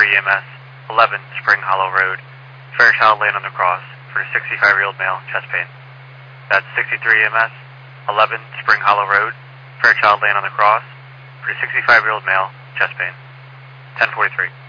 EMS, 11 Spring Hollow Road, Fairchild Lane on the Cross, for a 65-year-old male, chest pain. That's 63 EMS, 11 Spring Hollow Road, Fairchild Lane on the Cross, for a 65-year-old male, chest pain. 1043.